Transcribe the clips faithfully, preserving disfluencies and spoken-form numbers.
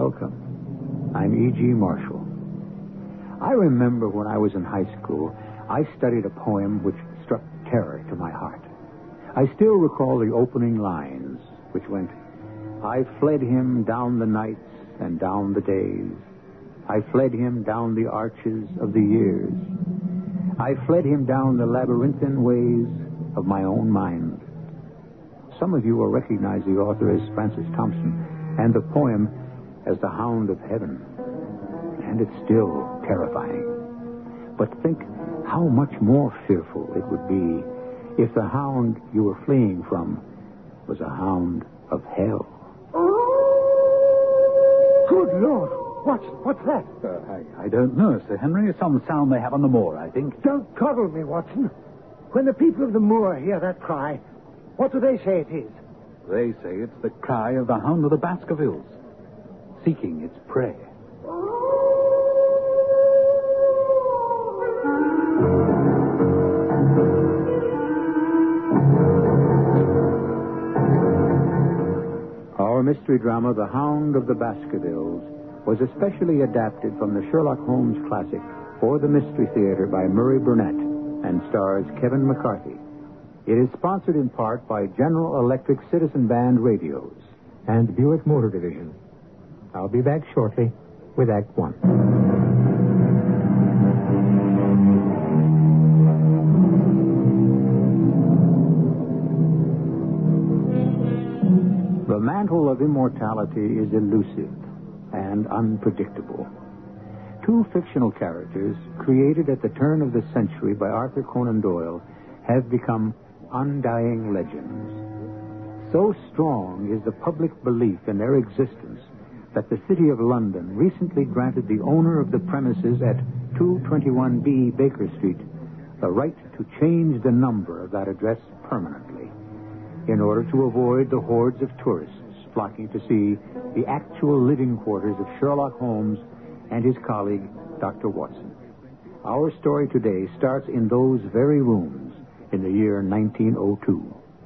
Welcome. I'm E G. Marshall. I remember when I was in high school, I studied a poem which struck terror to my heart. I still recall the opening lines, which went, I fled him down the nights and down the days. I fled him down the arches of the years. I fled him down the labyrinthine ways of my own mind. Some of you will recognize the author as Francis Thompson and the poem as The Hound of Heaven. And it's still terrifying. But think how much more fearful it would be if the hound you were fleeing from was a hound of hell. Good Lord! Watson, what's that? Uh, I, I don't know, Sir Henry. Some sound they have on the moor, I think. Don't coddle me, Watson. When the people of the moor hear that cry, what do they say it is? They say it's the cry of the hound of the Baskervilles, seeking its prey. Our mystery drama, The Hound of the Baskervilles, was especially adapted from the Sherlock Holmes classic for the Mystery Theater by Murray Burnett and stars Kevin McCarthy. It is sponsored in part by General Electric Citizen Band Radios and Buick Motor Division. I'll be back shortly with Act One. The mantle of immortality is elusive and unpredictable. Two fictional characters, created at the turn of the century by Arthur Conan Doyle, have become undying legends. So strong is the public belief in their existence that the City of London recently granted the owner of the premises at two twenty-one B Baker Street the right to change the number of that address permanently in order to avoid the hordes of tourists flocking to see the actual living quarters of Sherlock Holmes and his colleague, Doctor Watson. Our story today starts in those very rooms in the year nineteen oh two.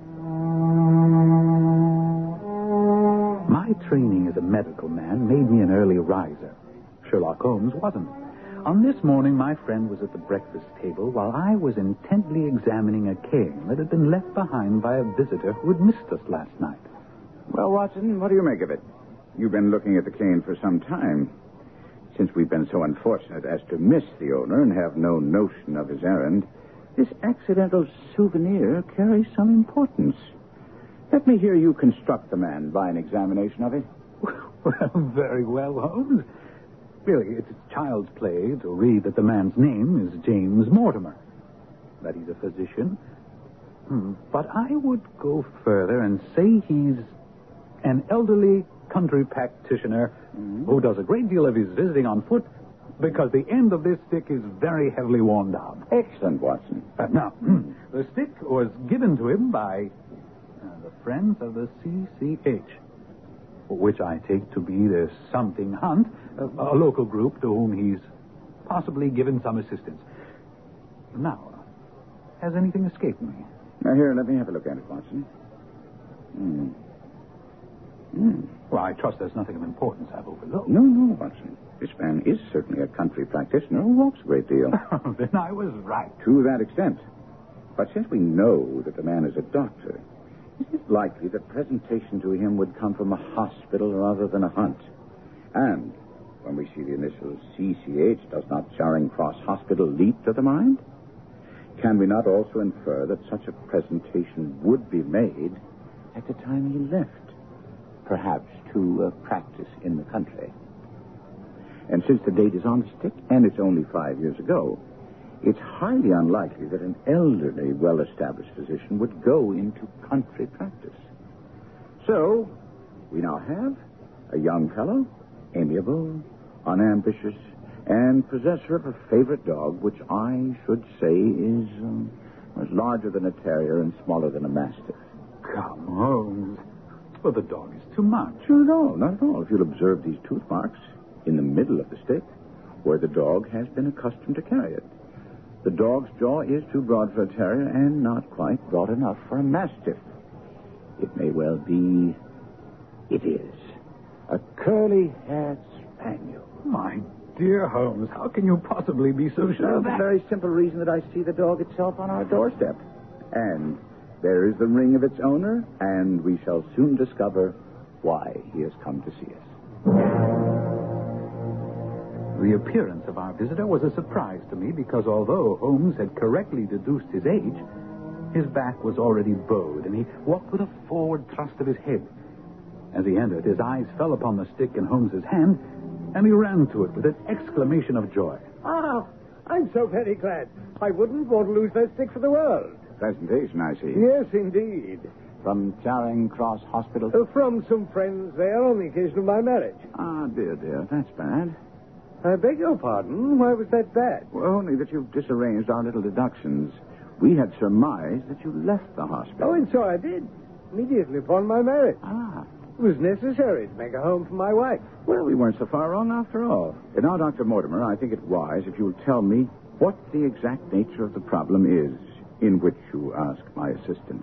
My training as a medical man made me an early riser. Sherlock Holmes wasn't. On this morning, my friend was at the breakfast table while I was intently examining a cane that had been left behind by a visitor who had missed us last night. Well, Watson, what do you make of it? You've been looking at the cane for some time. Since we've been so unfortunate as to miss the owner and have no notion of his errand, this accidental souvenir carries some importance. Let me hear you construct the man by an examination of it. Well, very well, Holmes. Really, it's child's play to read that the man's name is James Mortimer, that he's a physician. Hmm. But I would go further and say he's an elderly country practitioner mm-hmm. who does a great deal of his visiting on foot because the end of this stick is very heavily worn down. Excellent, Watson. Uh, now, the stick was given to him by uh, the Friends of the C C H, which I take to be the Something Hunt, a, a local group to whom he's possibly given some assistance. Now, has anything escaped me? Now, here, let me have a look at it, Watson. Hmm. Hmm. Well, I trust there's nothing of importance I've overlooked. No, no, Watson. This man is certainly a country practitioner who walks a great deal. Then I was right. To that extent. But since we know that the man is a doctor, is it likely that presentation to him would come from a hospital rather than a hunt? And when we see the initials C C H, does not Charing Cross Hospital leap to the mind? Can we not also infer that such a presentation would be made at the time he left? Perhaps to uh, practice in the country. And since the date is on the stick, and it's only five years ago, it's highly unlikely that an elderly, well-established physician would go into country practice. So, we now have a young fellow, amiable, unambitious, and possessor of a favorite dog, which I should say is um, was larger than a terrier and smaller than a mastiff. Come on. Well, the dog is too much. Not at all, not at all. If you'll observe these tooth marks in the middle of the stick, where the dog has been accustomed to carry it. The dog's jaw is too broad for a terrier and not quite broad enough for a mastiff. It may well be... It is. A curly-haired spaniel. My dear Holmes, how can you possibly be so sure For of the that? very simple reason that I see the dog itself on our doorstep. And there is the ring of its owner, and we shall soon discover why he has come to see us. The appearance of our visitor was a surprise to me because although Holmes had correctly deduced his age, his back was already bowed, and he walked with a forward thrust of his head. As he entered, his eyes fell upon the stick in Holmes's hand, and he ran to it with an exclamation of joy. Ah, I'm so very glad. I wouldn't want to lose that stick for the world. Presentation, I see. Yes, indeed. From Charing Cross Hospital? Uh, from some friends there on the occasion of my marriage. Ah, dear, dear, that's bad. I beg your pardon. Why was that bad? Well, only that you've disarranged our little deductions. We had surmised that you left the hospital. Oh, and so I did. Immediately upon my marriage. Ah. It was necessary to make a home for my wife. Well, we weren't so far wrong after all. And now, Doctor Mortimer, I think it wise if you'll tell me what the exact nature of the problem is in which you ask my assistance.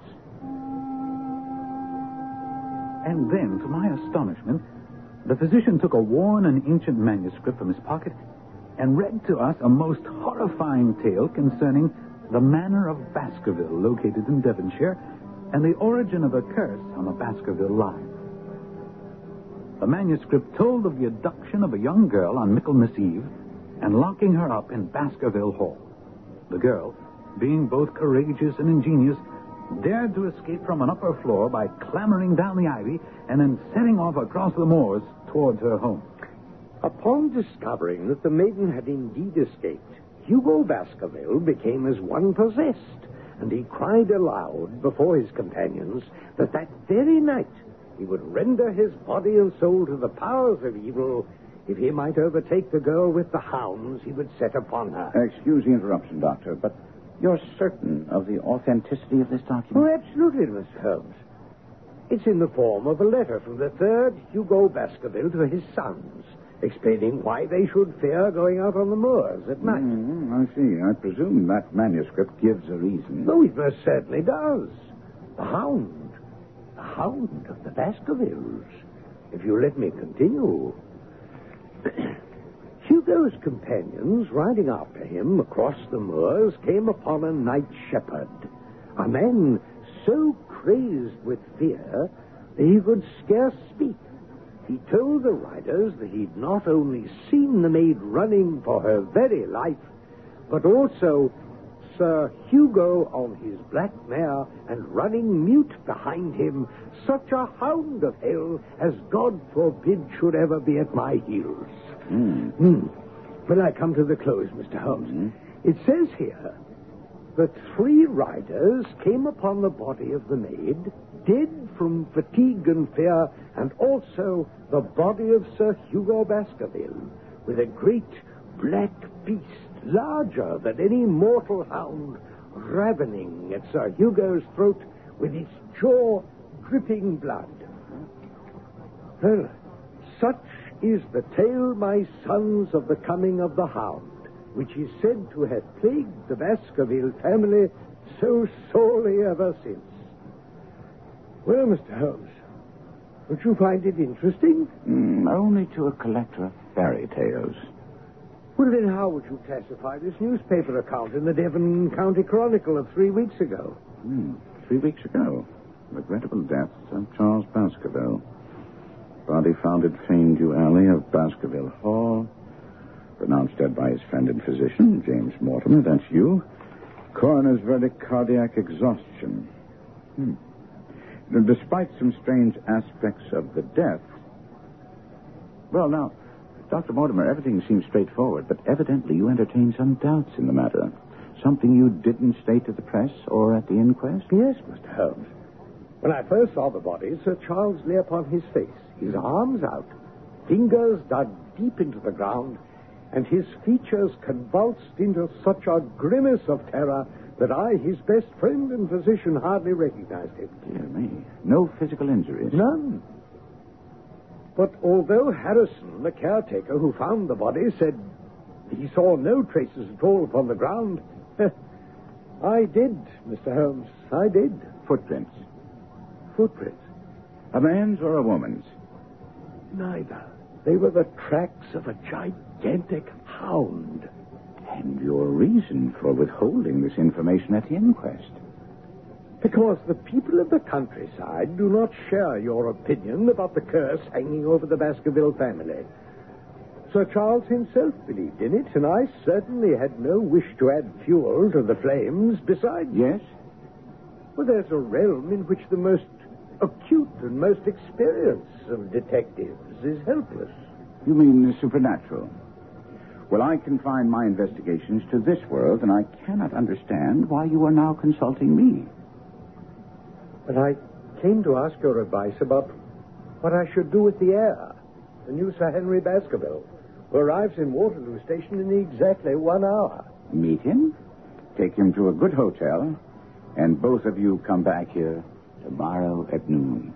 And then, to my astonishment, the physician took a worn and ancient manuscript from his pocket and read to us a most horrifying tale concerning the Manor of Baskerville, located in Devonshire, and the origin of a curse on the Baskerville line. The manuscript told of the abduction of a young girl on Michaelmas Eve and locking her up in Baskerville Hall. The girl, being both courageous and ingenious, dared to escape from an upper floor by clambering down the ivy and then setting off across the moors towards her home. Upon discovering that the maiden had indeed escaped, Hugo Baskerville became as one possessed, and he cried aloud before his companions that that very night he would render his body and soul to the powers of evil if he might overtake the girl with the hounds he would set upon her. Excuse the interruption, Doctor, but you're certain of the authenticity of this document? Oh, absolutely, Mister Holmes. It's in the form of a letter from the third Hugo Baskerville to his sons, explaining why they should fear going out on the moors at night. Mm, I see. I presume that manuscript gives a reason. Oh, it most certainly does. The hound. The hound of the Baskervilles. If you let me continue. Hugo's companions, riding after him across the moors, came upon a night shepherd, a man so crazed with fear that he could scarce speak. He told the riders that he'd not only seen the maid running for her very life, but also Sir Hugo on his black mare and running mute behind him, such a hound of hell as God forbid should ever be at my heels. Mm. Hmm. When I come to the close, Mister Holmes, Mm. it says here that three riders came upon the body of the maid, dead from fatigue and fear, and also the body of Sir Hugo Baskerville, with a great black beast, larger than any mortal hound, ravening at Sir Hugo's throat with its jaw dripping blood. Well, such is the tale, my sons, of the coming of the hound, which is said to have plagued the Baskerville family so sorely ever since. Well, Mister Holmes, don't you find it interesting? Mm, only to a collector of fairy tales. Well, then how would you classify this newspaper account in the Devon County Chronicle of three weeks ago? Hmm. Three weeks ago, regrettable death of Charles Baskerville. Body found at Fanedew Alley of Baskerville Hall. Pronounced dead by his friend and physician, James Mortimer. That's you. Coroner's verdict, cardiac exhaustion. Hmm. Now, despite some strange aspects of the death... Well, now, Doctor Mortimer, everything seems straightforward, but evidently you entertain some doubts in the matter. Something you didn't state to the press or at the inquest? Yes, Mister Holmes. When I first saw the body, Sir Charles lay upon his face, his arms out, fingers dug deep into the ground, and his features convulsed into such a grimace of terror that I, his best friend and physician, hardly recognized him. Dear me. No physical injuries? None. But although Harrison, the caretaker who found the body, said he saw no traces at all upon the ground, I did, Mister Holmes, I did. Footprints? Footprints? A man's or a woman's? neither. They were the tracks of a gigantic hound. And your reason for withholding this information at the inquest? Because the people of the countryside do not share your opinion about the curse hanging over the Baskerville family. Sir Charles himself believed in it, and I certainly had no wish to add fuel to the flames. Besides... Yes? Well, there's a realm in which the most acute and most experienced of detectives is helpless. You mean the supernatural? Well, I confine my investigations to this world, and I cannot understand why you are now consulting me. But I came to ask your advice about what I should do with the heir, the new Sir Henry Baskerville, who arrives in Waterloo Station in exactly one hour. Meet him, take him to a good hotel, and both of you come back here tomorrow at noon.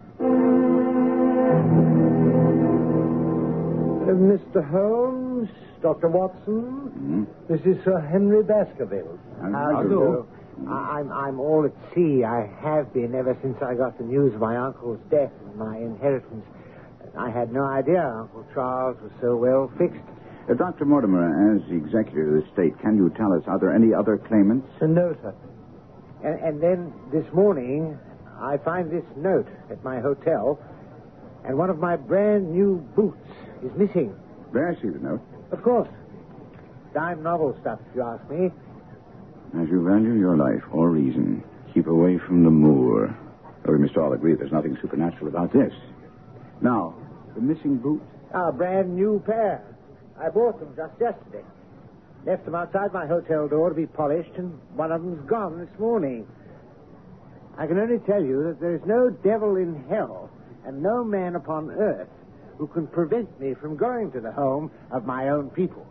Uh, Mister Holmes, Doctor Watson, Mm-hmm. this is Sir Henry Baskerville. How do you do? I- I'm, I'm all at sea. I have been ever since I got the news of my uncle's death and my inheritance. I had no idea Uncle Charles was so well fixed. Uh, Doctor Mortimer, as the executor of the estate, can you tell us, are there any other claimants? Uh, no, sir. And, and then this morning, I find this note at my hotel, and one of my brand new boots is missing. May I see the note? Of course. Dime novel stuff, if you ask me. As you value your life or reason, keep away from the moor. Oh, we must all agree there's nothing supernatural about this. Now, the missing boot? A brand new pair. I bought them just yesterday. Left them outside my hotel door to be polished, and one of them's gone this morning. I can only tell you that there is no devil in hell and no man upon earth who can prevent me from going to the home of my own people.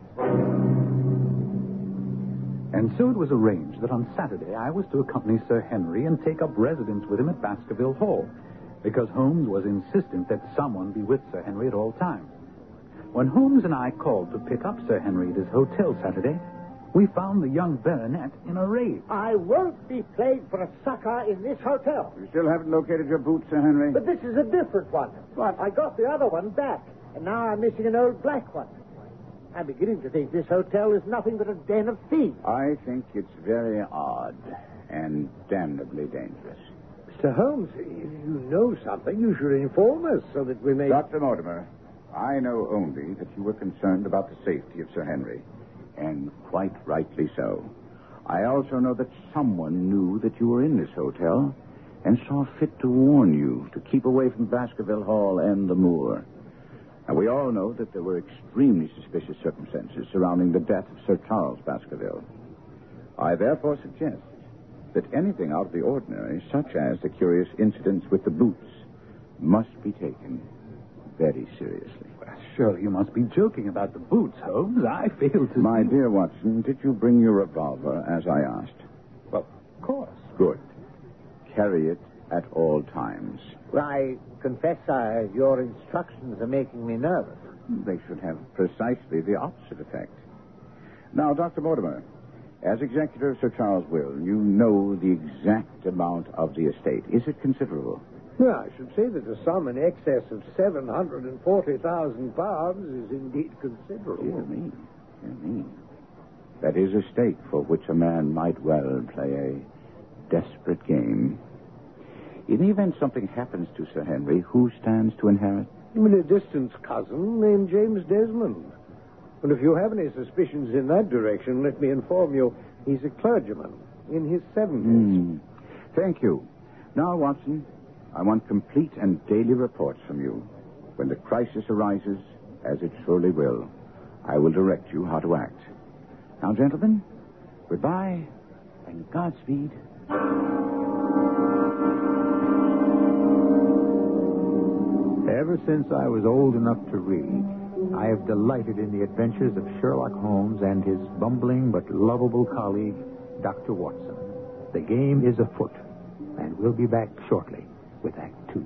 And so it was arranged that on Saturday I was to accompany Sir Henry and take up residence with him at Baskerville Hall, because Holmes was insistent that someone be with Sir Henry at all times. When Holmes and I called to pick up Sir Henry at his hotel Saturday, we found the young baronet in a rage. I won't be played for a sucker in this hotel. You still haven't located your boot, Sir Henry? But this is a different one. What? I got the other one back, and now I'm missing an old black one. I'm beginning to think this hotel is nothing but a den of thieves. I think it's very odd and damnably dangerous. Mister Holmes, if you know something, you should inform us so that we may... Doctor Mortimer, I know only that you were concerned about the safety of Sir Henry, and quite rightly so. I also know that someone knew that you were in this hotel and saw fit to warn you to keep away from Baskerville Hall and the moor. Now, we all know that there were extremely suspicious circumstances surrounding the death of Sir Charles Baskerville. I therefore suggest that anything out of the ordinary, such as the curious incidents with the boots, must be taken very seriously. Well, surely you must be joking about the boots, Holmes. I fail to... My see... dear Watson, did you bring your revolver as I asked? Well, of course. Good. Carry it at all times. Well, I confess uh, your instructions are making me nervous. They should have precisely the opposite effect. Now, Doctor Mortimer, as executor of Sir Charles' will, you know the exact amount of the estate. Is it considerable? Well, I should say that a sum in excess of seven hundred forty thousand pounds is indeed considerable. Dear me, dear me. That is a stake for which a man might well play a desperate game. In the event something happens to Sir Henry, who stands to inherit? I mean, a distant cousin named James Desmond. And if you have any suspicions in that direction, let me inform you, he's a clergyman in his seventies. Mm. Thank you. Now, Watson, I want complete and daily reports from you. When the crisis arises, as it surely will, I will direct you how to act. Now, gentlemen, goodbye and Godspeed. Ever since I was old enough to read, I have delighted in the adventures of Sherlock Holmes and his bumbling but lovable colleague, Doctor Watson. The game is afoot, and we'll be back shortly with Act Two.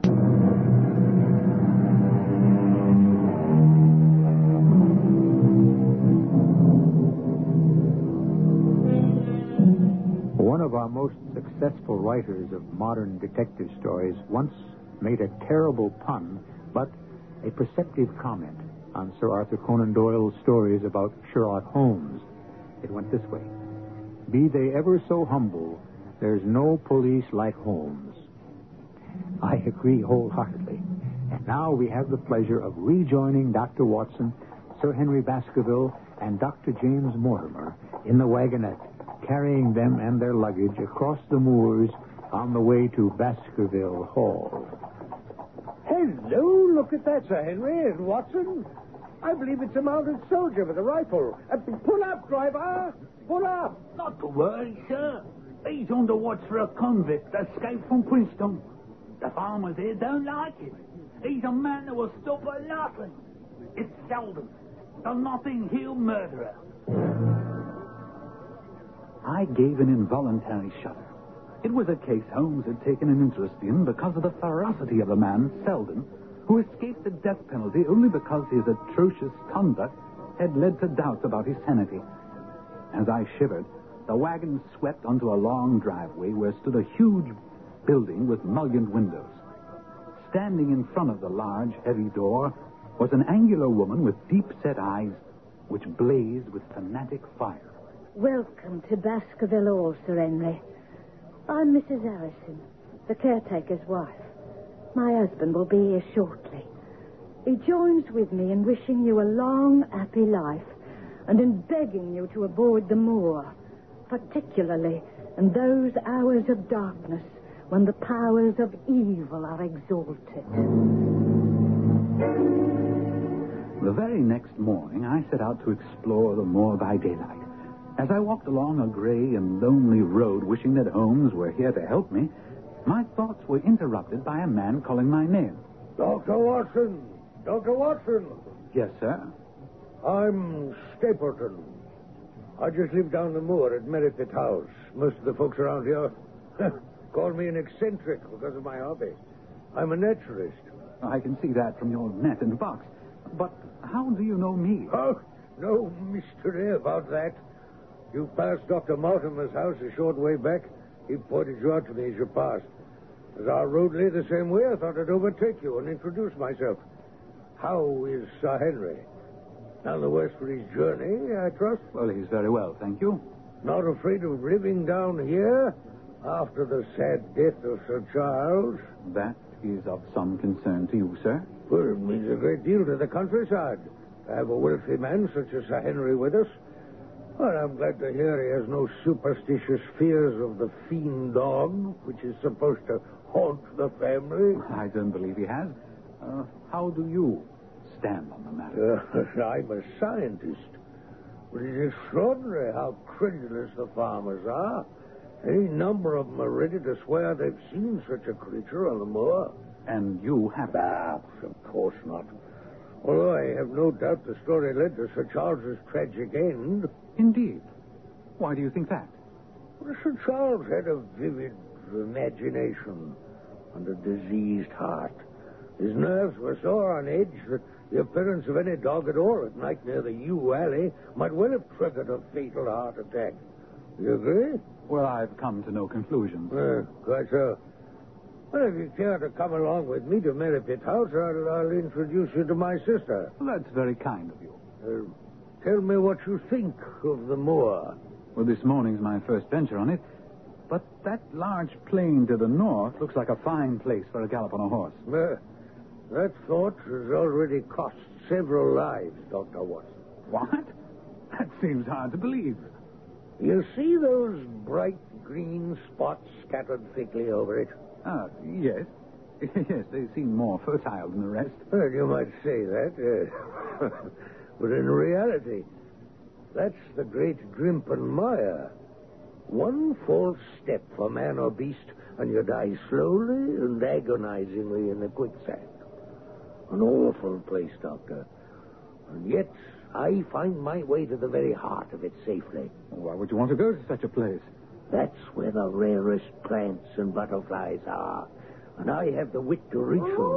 One of our most successful writers of modern detective stories once made a terrible pun, but a perceptive comment on Sir Arthur Conan Doyle's stories about Sherlock Holmes. It went this way. Be they ever so humble, there's no police like Holmes. I agree wholeheartedly. And now we have the pleasure of rejoining Doctor Watson, Sir Henry Baskerville, and Doctor James Mortimer in the wagonette, carrying them and their luggage across the moors on the way to Baskerville Hall. Hello, look at that, Sir Henry and Watson. I believe it's a mounted soldier with a rifle. Uh, pull up, driver. Pull up. Not to worry, sir. He's on the watch for a convict escaped from Princeton. The farmers here don't like it. He's a man that will stop at nothing. It's Selden, the Notting Hill murderer. I gave an involuntary shudder. It was a case Holmes had taken an interest in because of the ferocity of the man, Selden, who escaped the death penalty only because his atrocious conduct had led to doubts about his sanity. As I shivered, the wagon swept onto a long driveway where stood a huge building with mullioned windows. Standing in front of the large, heavy door was an angular woman with deep-set eyes which blazed with fanatic fire. Welcome to Baskerville Hall, Sir Henry. I'm Missus Harrison, the caretaker's wife. My husband will be here shortly. He joins with me in wishing you a long, happy life and in begging you to avoid the moor, particularly in those hours of darkness when the powers of evil are exalted. The very next morning, I set out to explore the moor by daylight. As I walked along a gray and lonely road, wishing that Holmes were here to help me, my thoughts were interrupted by a man calling my name. Doctor Watson. Doctor Watson. Yes, sir. I'm Stapleton. I just live down the moor at Merripit House. Most of the folks around here call me an eccentric because of my hobby. I'm a naturalist. I can see that from your net and box. But how do you know me? Oh, no mystery about that. You passed Doctor Mortimer's house a short way back. He pointed you out to me as you passed. As our road lay the same way, I thought I'd overtake you and introduce myself. How is Sir Henry? None the worse for his journey, I trust? Well, he's very well, thank you. Not afraid of living down here after the sad death of Sir Charles? That is of some concern to you, sir. Well, it means a great deal to the countryside to have a wealthy man such as Sir Henry with us. Well, I'm glad to hear he has no superstitious fears of the fiend dog, which is supposed to haunt the family. I don't believe he has. Uh, how do you stand on the matter? Uh, I'm a scientist. But it's extraordinary how credulous the farmers are. Any number of them are ready to swear they've seen such a creature on the moor. And you haven't? Ah, of course not. Although I have no doubt the story led to Sir Charles's tragic end. Indeed. Why do you think that? Well, Sir Charles had a vivid imagination and a diseased heart. His nerves were so on edge that the appearance of any dog at all at night near the Yew Alley might well have triggered a fatal heart attack. You agree? Well, I've come to no conclusions. Uh, quite so. Well, if you care to come along with me to Merripit House, I'll, I'll introduce you to my sister. Well, that's very kind of you. Uh, tell me what you think of the moor. Well, this morning's my first venture on it. But that large plain to the north looks like a fine place for a gallop on a horse. Uh, that thought has already cost several lives, Doctor Watson. What? That seems hard to believe. You see those bright green spots scattered thickly over it? Ah, yes. Yes, they seem more fertile than the rest. Well, you might say that. Uh, but in reality, that's the great Grimpen Mire. One false step for man or beast, and you die slowly and agonizingly in the quicksand. An awful place, Doctor. And yet, I find my way to the very heart of it safely. Why would you want to go to such a place? That's where the rarest plants and butterflies are. And I have the wit to reach them.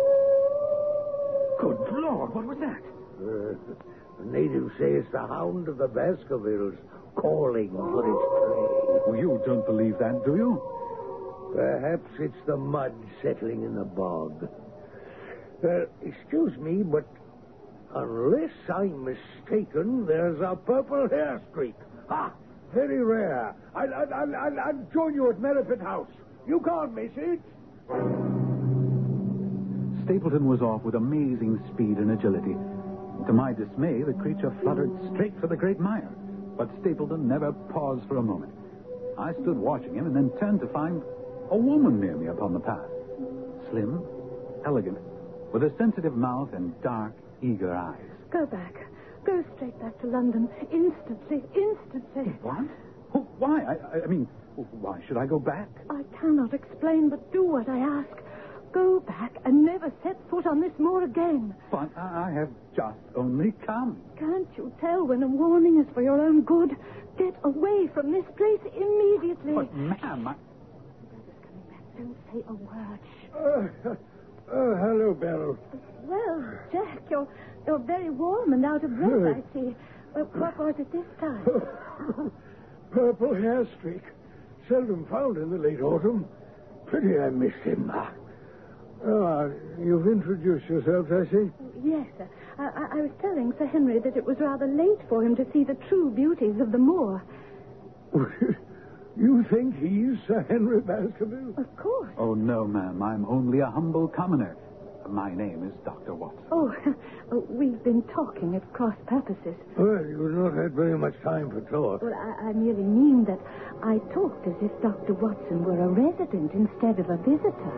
Good Lord, what was that? Uh, the natives say it's the hound of the Baskervilles calling for its prey. Well, you don't believe that, do you? Perhaps it's the mud settling in the bog. Well, excuse me, but unless I'm mistaken, there's a purple hair streak. Ah, very rare. I'll, I'll, I'll, I'll join you at Merripit House. You can't miss it. Stapleton was off with amazing speed and agility. To my dismay, the creature fluttered straight for the great mire. But Stapleton never paused for a moment. I stood watching him and then turned to find a woman near me upon the path. Slim, elegant, with a sensitive mouth and dark, eager eyes. Go back. Go straight back to London. Instantly. Instantly. What? Oh, why? I, I mean, why should I go back? I cannot explain, but do what I ask. Go back and never set foot on this moor again. But I have just only come. Can't you tell when a warning is for your own good? Get away from this place immediately. But, ma'am, I... Don't say a word. Uh, uh, hello, Beryl. Well, Jack, you're, you're very warm and out of breath, I see. Uh, what was it this time? Purple hair streak. Seldom found in the late autumn. Pity I missed him. Ah, you've introduced yourself, I see. Yes, sir. I, I, I was telling Sir Henry that it was rather late for him to see the true beauties of the moor. You think he's Sir Henry Baskerville? Of course. Oh, no, ma'am. I'm only a humble commoner. My name is Doctor Watson. Oh, oh, we've been talking at cross purposes. Well, you've not had very much time for talk. Well, I, I merely mean that I talked as if Doctor Watson were a resident instead of a visitor.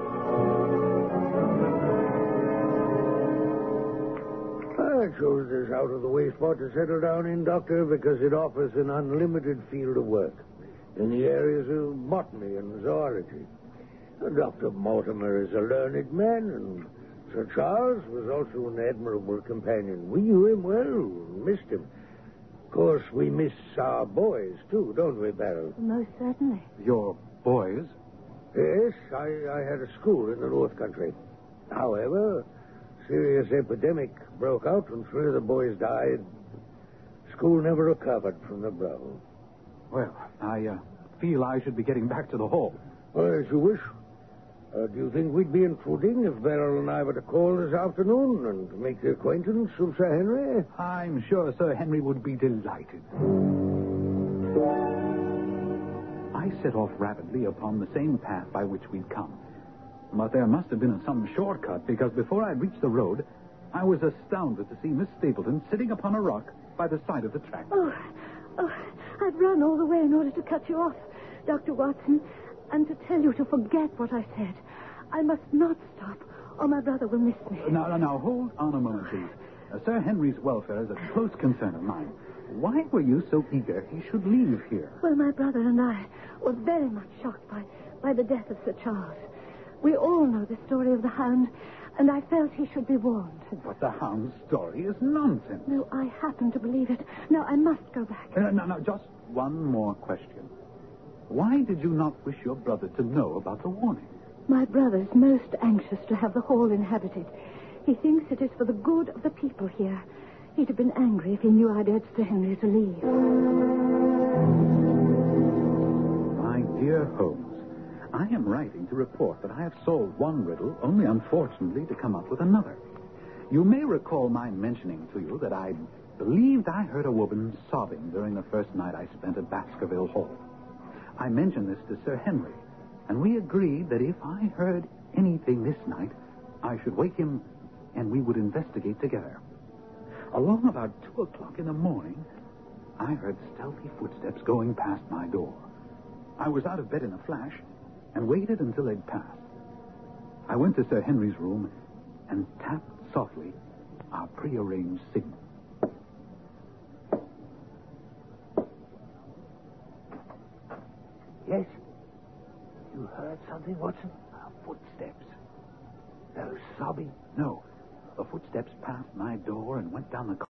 I chose this out-of-the-way spot to settle down in, Doctor, because it offers an unlimited field of work in the areas of botany and zoology. Doctor Mortimer is a learned man, and Sir Charles was also an admirable companion. We knew him well, missed him. Of course, we miss our boys, too, don't we, Beryl? Most certainly. Your boys? Yes, I, I had a school in the North Country. However, serious epidemic broke out and three of the boys died. School never recovered from the blow. Well, I uh, feel I should be getting back to the hall. Well, as you wish. Uh, do you think we'd be intruding if Beryl and I were to call this afternoon and make the acquaintance of Sir Henry? I'm sure Sir Henry would be delighted. I set off rapidly upon the same path by which we'd come. But there must have been some shortcut, because before I'd reached the road, I was astounded to see Miss Stapleton sitting upon a rock by the side of the track. Oh, oh, I'd run all the way in order to cut you off, Doctor Watson, and to tell you to forget what I said. I must not stop, or my brother will miss me. Now, now, now, hold on a moment, please. Uh, Sir Henry's welfare is a close concern of mine. Why were you so eager he should leave here? Well, my brother and I were very much shocked by, by the death of Sir Charles. We all know the story of the hound, and I felt he should be warned. But the hound's story is nonsense. No, I happen to believe it. Now, I must go back. Uh, no, no, just one more question. Why did you not wish your brother to know about the warning? My brother's most anxious to have the hall inhabited. He thinks it is for the good of the people here. He'd have been angry if he knew I'd urged Sir Henry to leave. My dear Holmes, I am writing to report that I have solved one riddle, only unfortunately to come up with another. You may recall my mentioning to you that I believed I heard a woman sobbing during the first night I spent at Baskerville Hall. I mentioned this to Sir Henry, and we agreed that if I heard anything this night, I should wake him and we would investigate together. Along about two o'clock in the morning, I heard stealthy footsteps going past my door. I was out of bed in a flash and waited until they'd passed. I went to Sir Henry's room and tapped softly our prearranged signal. Yes? You heard something, Watson? Uh, footsteps. No sobbing? No. The footsteps passed my door and went down the